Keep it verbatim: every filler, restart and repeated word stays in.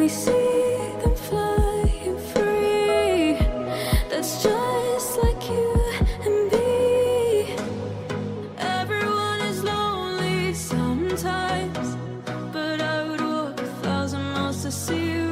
see them flying free. That's just like you and me. Everyone is lonely sometimes, but I would walk a thousand miles to see you.